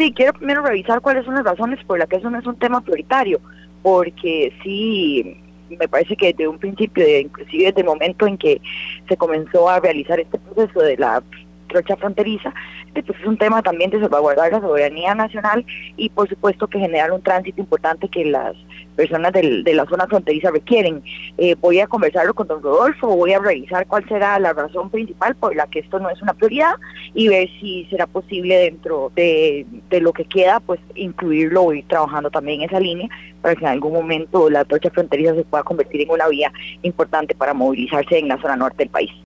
Sí, quiero primero revisar cuáles son las razones por las que eso no es un tema prioritario, porque sí, me parece que desde un principio, inclusive desde el momento en que se comenzó a realizar este proceso de la trocha fronteriza, pues es un tema también de salvaguardar la soberanía nacional y por supuesto que generar un tránsito importante que las personas de la zona fronteriza requieren. Voy a conversarlo con don Rodolfo, voy a revisar cuál será la razón principal por la que esto no es una prioridad y ver si será posible dentro de lo que queda, pues incluirlo o ir trabajando también en esa línea para que en algún momento la trocha fronteriza se pueda convertir en una vía importante para movilizarse en la zona norte del país.